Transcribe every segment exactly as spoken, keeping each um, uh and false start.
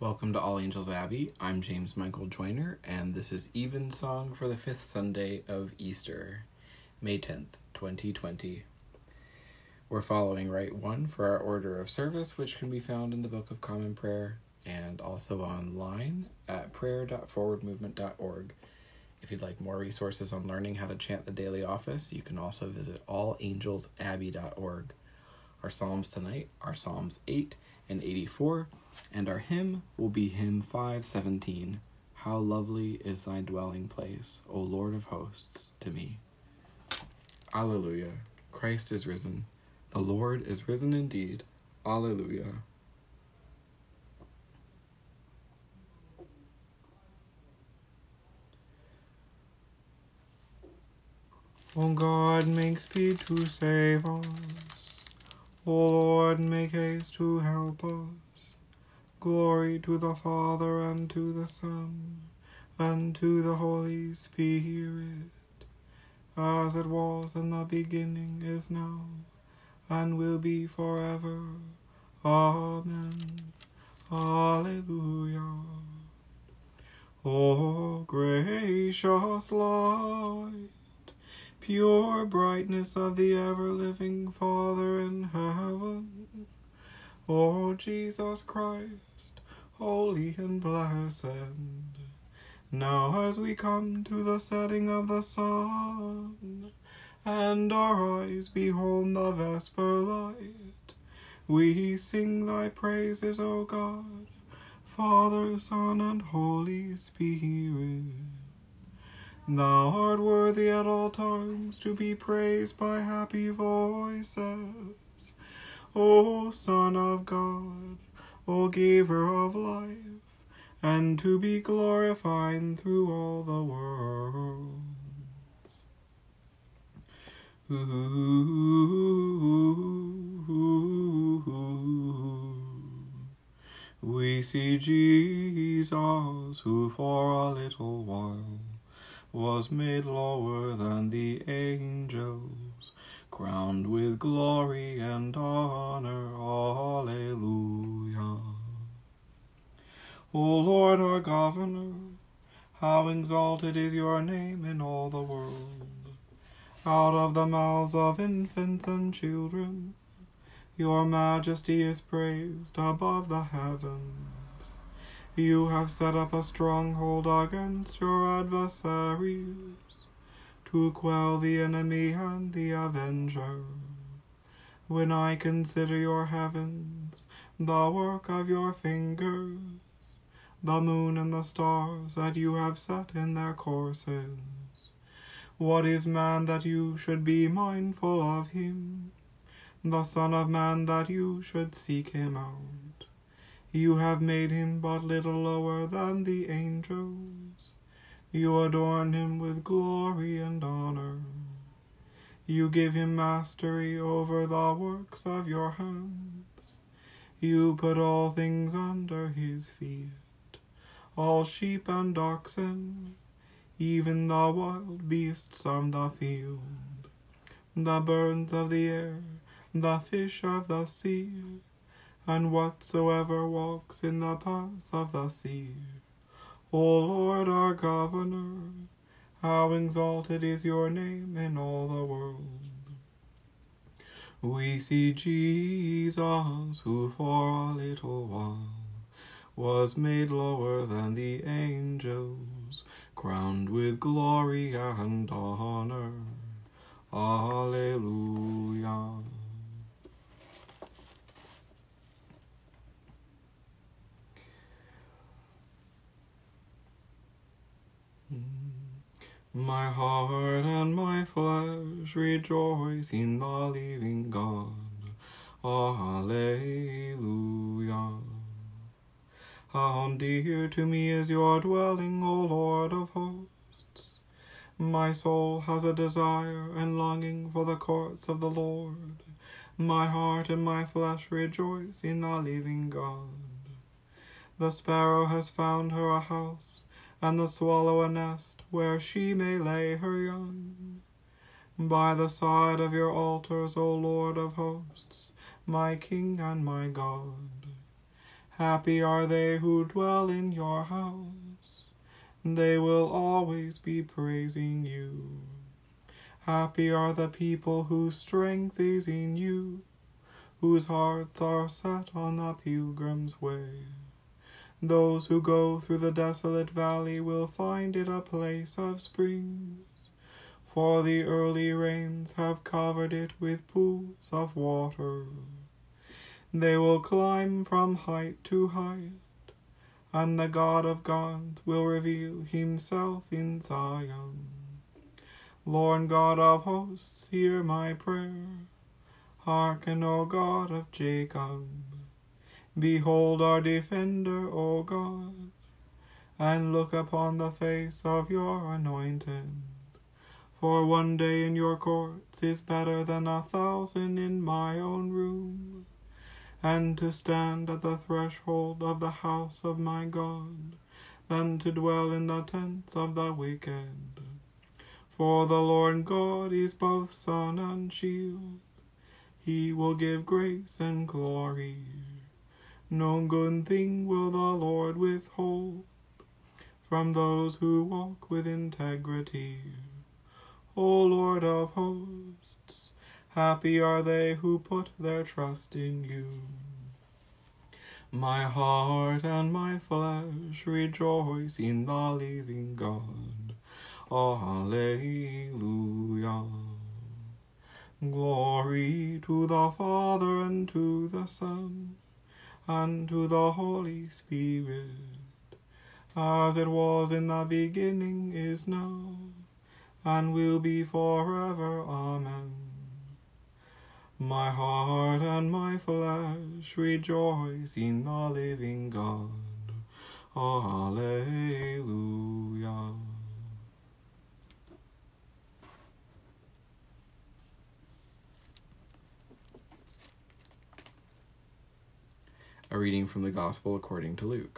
Welcome to All Angels Abbey. I'm James Michael Joyner, and this is Evensong for the fifth Sunday of Easter, May tenth, twenty twenty. We're following Rite one for our order of service, which can be found in the Book of Common Prayer and also online at prayer dot forward movement dot org. If you'd like more resources on learning how to chant the daily office, you can also visit all angels abbey dot org. Our psalms tonight are Psalms eight and eighty-four, and our hymn will be hymn five seventeen. How lovely is thy dwelling place, O Lord of hosts, to me. Alleluia. Christ is risen. The Lord is risen indeed. Alleluia. O God, make speed to save us. O Lord, make haste to help us. Glory to the Father, and to the Son, and to the Holy Spirit, as it was in the beginning, is now, and will be forever. Amen. Alleluia. O gracious light, pure brightness of the ever-living Father in heaven, O Jesus Christ, holy and blessed, now as we come to the setting of the sun, and our eyes behold the vesper light, we sing thy praises, O God, Father, Son, and Holy Spirit. Thou art worthy at all times to be praised by happy voices, O Son of God, O Giver of life, and to be glorified through all the worlds. Ooh, we see Jesus, who for a little while was made lower than the angels, crowned with glory and honor. Alleluia. O Lord, our Governor, how exalted is your name in all the world. Out of the mouths of infants and children, your majesty is praised above the heavens. You have set up a stronghold against your adversaries, to quell the enemy and the avenger. When I consider your heavens, the work of your fingers, the moon and the stars that you have set in their courses, what is man that you should be mindful of him, the Son of Man that you should seek him out? You have made him but little lower than the angels. You adorn him with glory and honor. You give him mastery over the works of your hands. You put all things under his feet, all sheep and oxen, even the wild beasts of the field, the birds of the air, the fish of the sea, and whatsoever walks in the paths of the sea. O Lord, our Governor, how exalted is your name in all the world. We see Jesus, who for a little while was made lower than the angels, crowned with glory and honor. Alleluia. My heart and my flesh rejoice in the living God. Alleluia. How dear to me is your dwelling, O Lord of hosts. My soul has a desire and longing for the courts of the Lord. My heart and my flesh rejoice in the living God. The sparrow has found her a house, and the swallow a nest where she may lay her young. By the side of your altars, O Lord of hosts, my King and my God, Happy are they who dwell in your house. They will always be praising you. Happy are the people whose strength is in you, whose hearts are set on the pilgrim's way. Those who go through the desolate valley will find it a place of springs, for the early rains have covered it with pools of water. They will climb from height to height, and the God of gods will reveal himself in Zion. Lord God of hosts, hear my prayer. Hearken, O God of Jacob. Behold our defender, O God, and look upon the face of your anointed. For one day in your courts is better than a thousand in my own room, and to stand at the threshold of the house of my God, than to dwell in the tents of the wicked. For the Lord God is both sun and shield. He will give grace and glory. No good thing will the Lord withhold from those who walk with integrity. O Lord of hosts, happy are they who put their trust in you. My heart and my flesh rejoice in the living God. Alleluia. Glory to the Father, and to the Son, and to the Holy Spirit, as it was in the beginning, is now, and will be forever. Amen. My heart and my flesh rejoice in the living God. Alleluia. A reading from the Gospel according to Luke.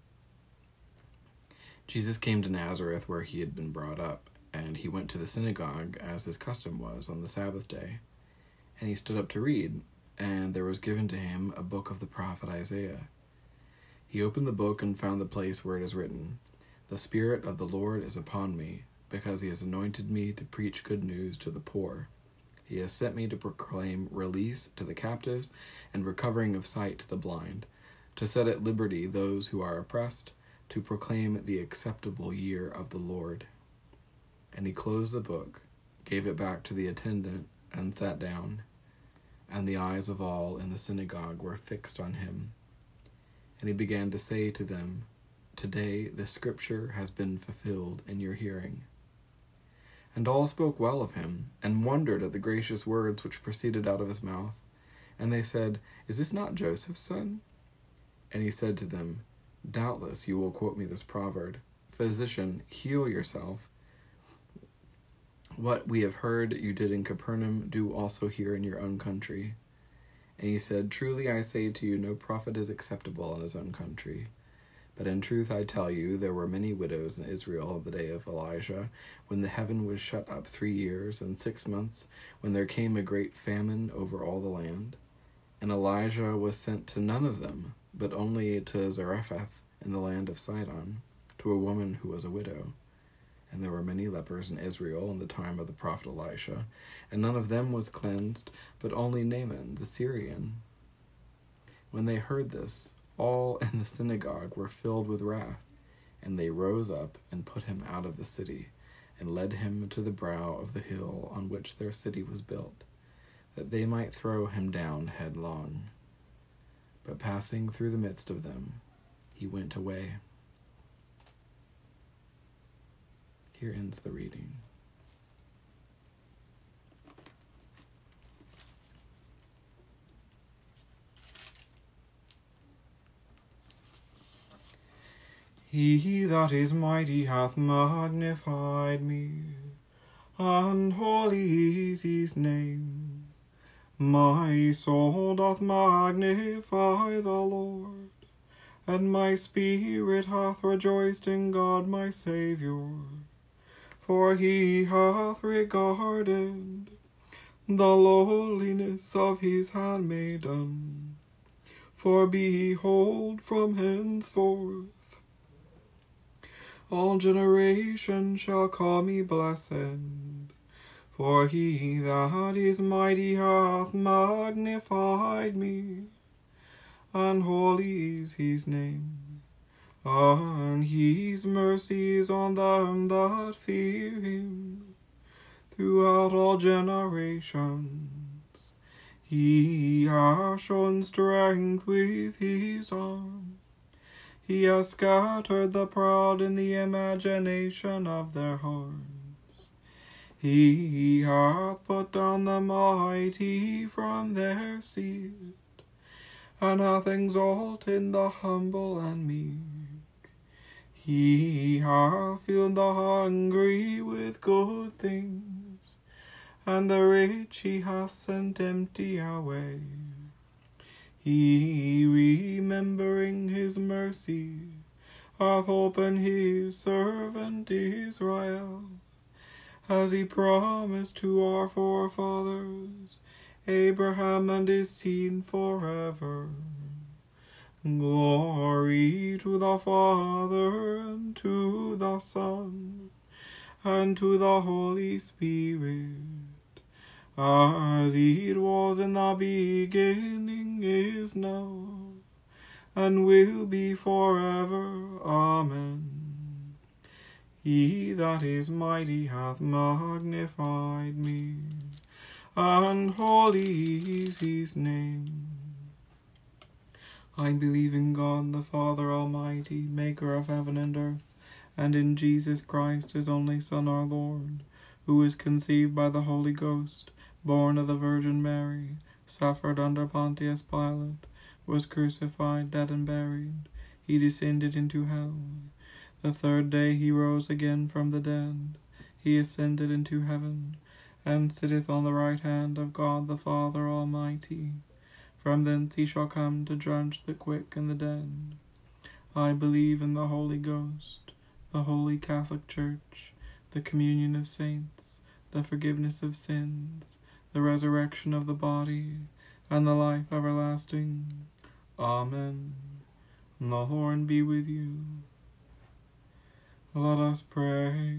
Jesus came to Nazareth, where he had been brought up, and he went to the synagogue, as his custom was, on the Sabbath day. And he stood up to read, and there was given to him a book of the prophet Isaiah. He opened the book and found the place where it is written, "The Spirit of the Lord is upon me, because he has anointed me to preach good news to the poor. He has sent me to proclaim release to the captives and recovering of sight to the blind, to set at liberty those who are oppressed, to proclaim the acceptable year of the Lord." And he closed the book, gave it back to the attendant, and sat down. And the eyes of all in the synagogue were fixed on him. And he began to say to them, "Today this scripture has been fulfilled in your hearing." And all spoke well of him, and wondered at the gracious words which proceeded out of his mouth. And they said, "Is this not Joseph's son?" And he said to them, "Doubtless you will quote me this proverb, 'Physician, heal yourself. What we have heard you did in Capernaum, do also here in your own country.' And he said, 'Truly I say to you, no prophet is acceptable in his own country. But in truth I tell you, there were many widows in Israel in the day of Elijah, when the heaven was shut up three years and six months, when there came a great famine over all the land. And Elijah was sent to none of them, but only to Zarephath in the land of Sidon, to a woman who was a widow. And there were many lepers in Israel in the time of the prophet Elisha, and none of them was cleansed, but only Naaman the Syrian.' When they heard this, all in the synagogue were filled with wrath, and they rose up and put him out of the city, and led him to the brow of the hill on which their city was built, that they might throw him down headlong. But passing through the midst of them, he went away." Here ends the reading. He that is mighty hath magnified me, and holy is his name. My soul doth magnify the Lord, and my spirit hath rejoiced in God my Saviour. For he hath regarded the lowliness of his handmaiden. For behold, from henceforth all generations shall call me blessed. For he that is mighty hath magnified me, and holy is his name. And his mercies on them that fear him throughout all generations. He has shown strength with his arm. He has scattered the proud in the imagination of their hearts. He hath put down the mighty from their seat, and hath exalted the humble and meek. He hath filled the hungry with good things, and the rich he hath sent empty away. He, remembering his mercy, hath opened his servant Israel, as he promised to our forefathers, Abraham and his seed forever. Glory to the Father, and to the Son, and to the Holy Spirit, as it was in the beginning, is now, and will be forever. Amen. He that is mighty hath magnified me, and holy is his name. I believe in God the Father Almighty, maker of heaven and earth, and in Jesus Christ, his only Son, our Lord, who was conceived by the Holy Ghost, born of the Virgin Mary, suffered under Pontius Pilate, was crucified, dead, and buried. He descended into hell. The third day he rose again from the dead. He ascended into heaven, and sitteth on the right hand of God the Father Almighty. From thence he shall come to judge the quick and the dead. I believe in the Holy Ghost, the Holy Catholic Church, the communion of saints, the forgiveness of sins, the resurrection of the body, and the life everlasting. Amen. The Lord be with you. Let us pray.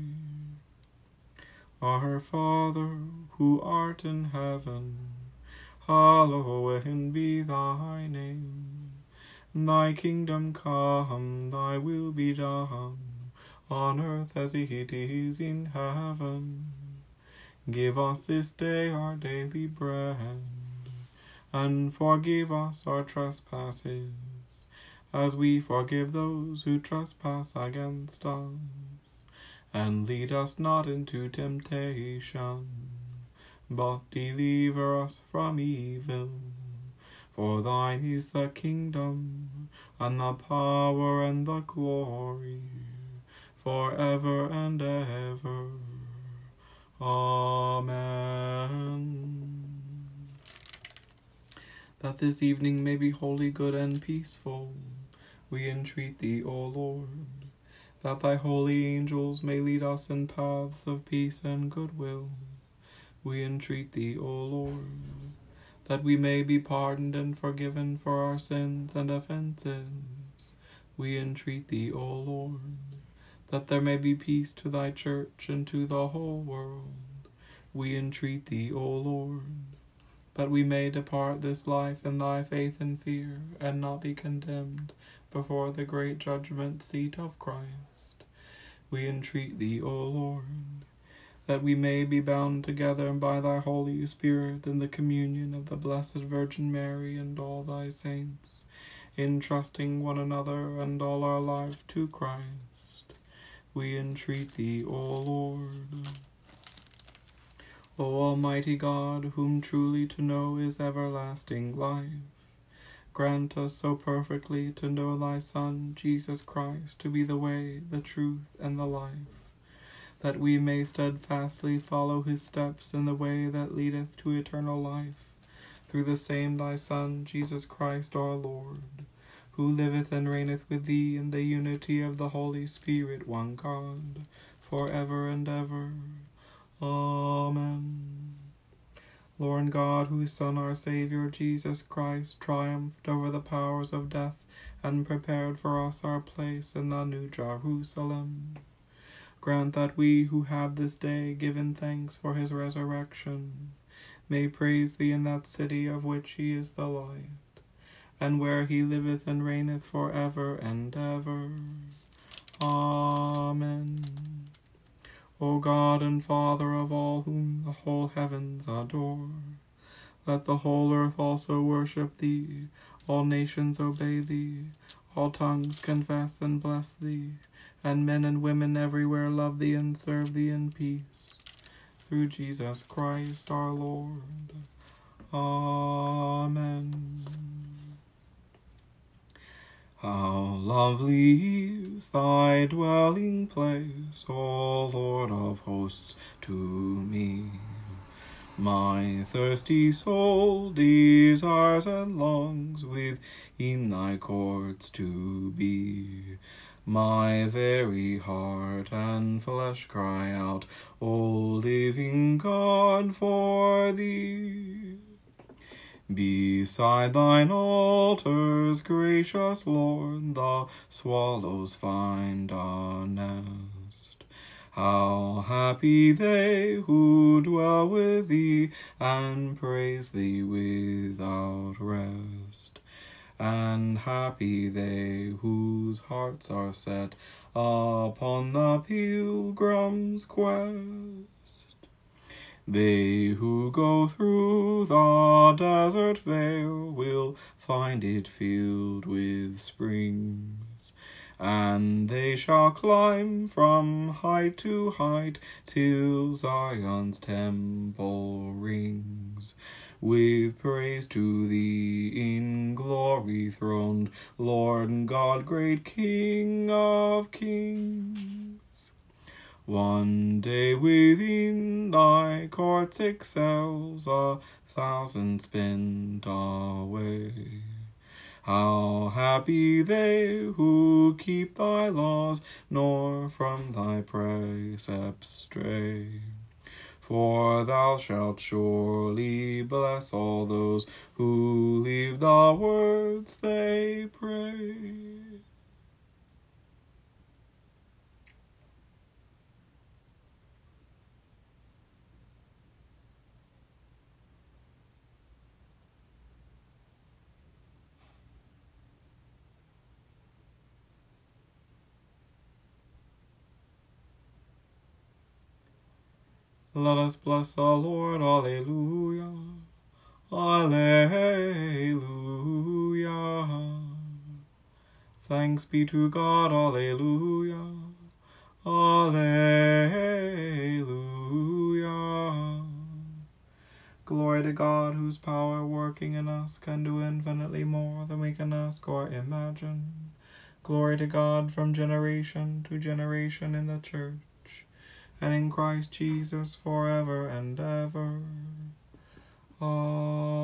Our Father, who art in heaven, hallowed be thy name. Thy kingdom come, thy will be done, on earth as it is in heaven. Give us this day our daily bread, and forgive us our trespasses, as we forgive those who trespass against us. And lead us not into temptation, but deliver us from evil. For thine is the kingdom, and the power, and the glory, forever and ever. Amen. That this evening may be wholly good and peaceful, we entreat thee, O Lord, that thy holy angels may lead us in paths of peace and goodwill. We entreat thee, O Lord, that we may be pardoned and forgiven for our sins and offenses. We entreat thee, O Lord, that there may be peace to thy church and to the whole world. We entreat thee, O Lord, that we may depart this life in thy faith and fear, and not be condemned before the great judgment seat of Christ. We entreat thee, O Lord, that we may be bound together by thy Holy Spirit in the communion of the Blessed Virgin Mary and all thy saints, entrusting one another and all our life to Christ. We entreat thee, O Lord. O Almighty God, whom truly to know is everlasting life, grant us so perfectly to know thy Son, Jesus Christ, to be the way, the truth, and the life, that we may steadfastly follow his steps in the way that leadeth to eternal life, through the same thy Son, Jesus Christ our Lord, who liveth and reigneth with thee in the unity of the Holy Spirit, one God, for ever and ever. Amen. Lord God, whose Son, our Saviour, Jesus Christ, triumphed over the powers of death and prepared for us our place in the New Jerusalem, grant that we who have this day given thanks for his resurrection may praise thee in that city of which he is the light, and where he liveth and reigneth for ever and ever. Amen. O God and Father of all whom the whole heavens adore, let the whole earth also worship thee, all nations obey thee, all tongues confess and bless thee, and men and women everywhere love thee and serve thee in peace. Through Jesus Christ our Lord. Amen. How lovely is thy dwelling place, O Lord of hosts, to me. My thirsty soul desires and longs within thy courts to be. My very heart and flesh cry out, O living God, for thee. Beside thine altars, gracious Lord, the swallows find a nest. How happy they who dwell with thee and praise thee without rest. And happy they whose hearts are set upon the pilgrim's quest. They who go through the desert vale will find it filled with springs, and they shall climb from height to height till Zion's temple rings. With praise to thee in glory throned, Lord God, great King of kings. One day within thy courts excels a thousand spent away. How happy they who keep thy laws, nor from thy precepts stray. For thou shalt surely bless all those who leave the words they pray. Let us bless the Lord. Alleluia. Alleluia. Thanks be to God. Alleluia. Alleluia. Glory to God, whose power working in us can do infinitely more than we can ask or imagine. Glory to God from generation to generation in the church, and in Christ Jesus forever and ever. Amen.